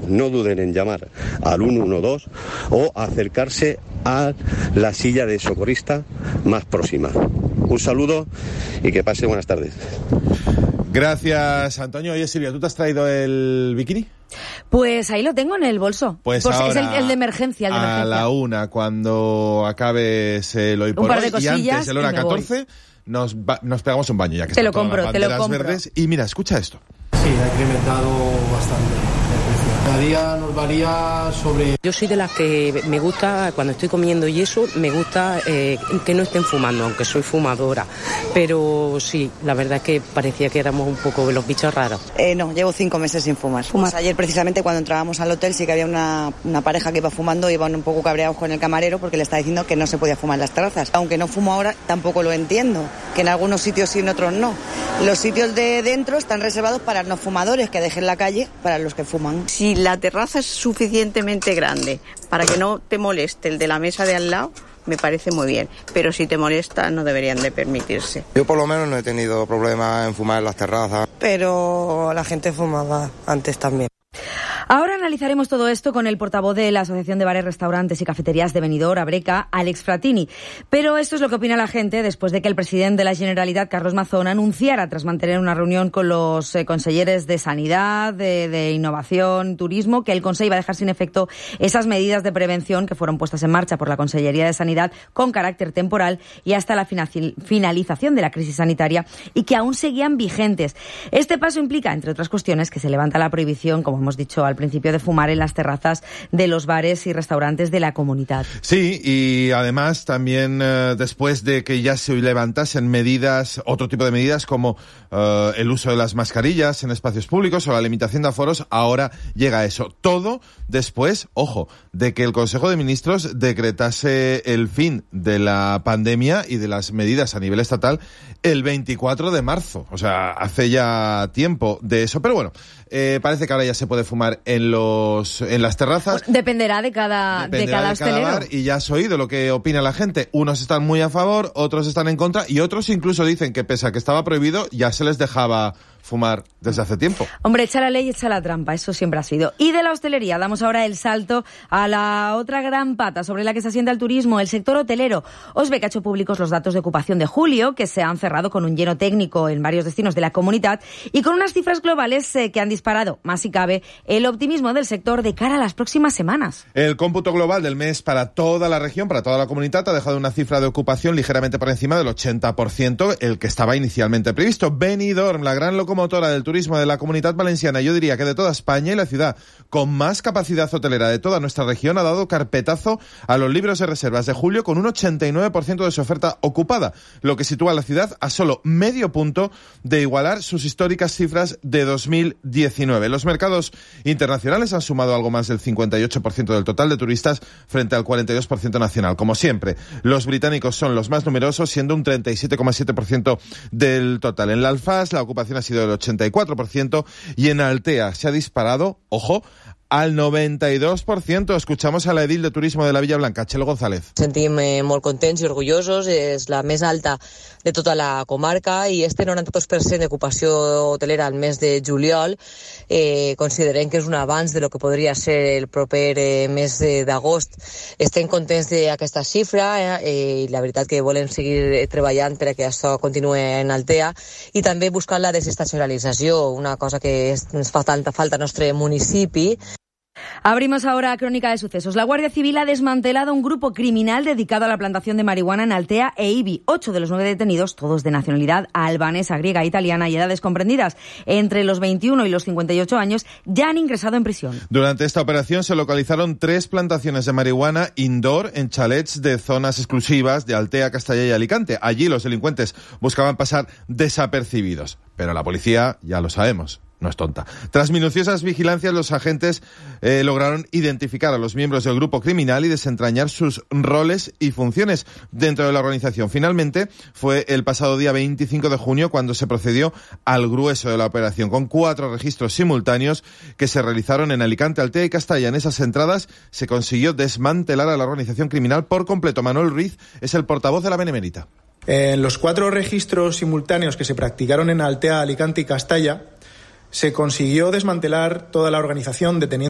no duden en llamar al 112 o acercarse a la silla de socorrista más próxima. Un saludo y que pase buenas tardes. Gracias, Antonio. Oye, Silvia, ¿tú te has traído el bikini? Pues ahí lo tengo en el bolso. Pues ahora, es el de emergencia. A la 1, cuando acabes el hoy por hoy, y antes de la hora 14, nos pegamos un baño, ya que te están lo todas compro, las te lo banderas compro. verdes. Y mira, escucha esto. Sí, ha incrementado bastante. Cada día nos varía sobre... Yo soy de las que me gusta, cuando estoy comiendo y eso, me gusta que no estén fumando, aunque soy fumadora. Pero sí, la verdad es que parecía que éramos un poco los bichos raros. No, llevo 5 meses sin fumar. Pues ayer precisamente cuando entrábamos al hotel sí que había una pareja que iba fumando, iban un poco cabreados con el camarero porque le estaba diciendo que no se podía fumar en las terrazas. Aunque no fumo ahora, tampoco lo entiendo, que en algunos sitios sí, en otros no. Los sitios de dentro están reservados para no fumadores, que dejen la calle para los que fuman. Si la terraza es suficientemente grande para que no te moleste el de la mesa de al lado, me parece muy bien, pero si te molesta no deberían de permitirse. Yo por lo menos no he tenido problemas en fumar en las terrazas. Pero la gente fumaba antes también. Ahora analizaremos todo esto con el portavoz de la Asociación de Bares, Restaurantes y Cafeterías de Benidorm, Abreca, Àlex Fratini. Pero esto es lo que opina la gente después de que el presidente de la Generalitat, Carlos Mazón, anunciara, tras mantener una reunión con los consejeros de Sanidad, de Innovación, Turismo, que el Consejo iba a dejar sin efecto esas medidas de prevención que fueron puestas en marcha por la Consellería de Sanidad con carácter temporal y hasta la finalización de la crisis sanitaria y que aún seguían vigentes. Este paso implica, entre otras cuestiones, que se levanta la prohibición, como hemos dicho al principio, de fumar en las terrazas de los bares y restaurantes de la comunidad. Sí, y además también después de que ya se levantasen medidas, otro tipo de medidas como el uso de las mascarillas en espacios públicos o la limitación de aforos, ahora llega eso. Todo después, ojo, de que el Consejo de Ministros decretase el fin de la pandemia y de las medidas a nivel estatal el 24 de marzo. O sea, hace ya tiempo de eso. Pero bueno, parece que ahora ya se puede fumar en las terrazas. Dependerá de cada hostelero. Bar, y ya has oído lo que opina la gente. Unos están muy a favor, otros están en contra y otros incluso dicen que pese a que estaba prohibido, ya se les dejaba fumar desde hace tiempo. Hombre, echa la ley, echa la trampa, eso siempre ha sido. Y de la hostelería damos ahora el salto a la otra gran pata sobre la que se asienta el turismo, el sector hotelero. Osbec ha hecho públicos los datos de ocupación de julio, que se han cerrado con un lleno técnico en varios destinos de la comunidad y con unas cifras globales que han disparado, más si cabe, el optimismo del sector de cara a las próximas semanas. El cómputo global del mes para toda la región, para toda la comunidad, ha dejado una cifra de ocupación ligeramente por encima del 80%, el que estaba inicialmente previsto. Benidorm, la gran locomotora del turismo de la Comunidad Valenciana, yo diría que de toda España, y la ciudad con más capacidad hotelera de toda nuestra región, ha dado carpetazo a los libros de reservas de julio con un 89% de su oferta ocupada, lo que sitúa a la ciudad a solo medio punto de igualar sus históricas cifras de 2019. Los mercados internacionales han sumado algo más del 58% del total de turistas frente al 42% nacional. Como siempre, los británicos son los más numerosos, siendo un 37,7% del total. En la Alfaz la ocupación ha sido del 84% y en Altea se ha disparado, ojo, al 92%. Escuchamos a la edil de turismo de la Villa Blanca, Txelo González. Sentim molt contents i orgullosos, és la més alta de tota la comarca i este 92% d'ocupació hotelera al mes de juliol considerem que és un avanç de lo que podria ser el proper mes d'agost. Estem contents d'aquesta xifra i la veritat que volem seguir treballant perquè això continuï en Altea i també buscar la desestacionalització, una cosa que ens fa tanta falta al nostre municipi. Abrimos ahora Crónica de Sucesos. La Guardia Civil ha desmantelado un grupo criminal dedicado a la plantación de marihuana en Altea e Ibi. 8 de los 9 detenidos, todos de nacionalidad albanesa, griega, italiana y edades comprendidas entre los 21 y los 58 años, ya han ingresado en prisión. Durante esta operación se localizaron 3 plantaciones de marihuana indoor en chalets de zonas exclusivas de Altea, Castalla y Alicante. Allí los delincuentes buscaban pasar desapercibidos. Pero la policía, ya lo sabemos, no es tonta. Tras minuciosas vigilancias, los agentes lograron identificar a los miembros del grupo criminal y desentrañar sus roles y funciones dentro de la organización. Finalmente, fue el pasado día 25 de junio cuando se procedió al grueso de la operación, con 4 registros simultáneos que se realizaron en Alicante, Altea y Castalla. En esas entradas se consiguió desmantelar a la organización criminal por completo. Manuel Ruiz es el portavoz de la Benemérita. En los 4 registros simultáneos que se practicaron en Altea, Alicante y Castalla, se consiguió desmantelar toda la organización deteniendo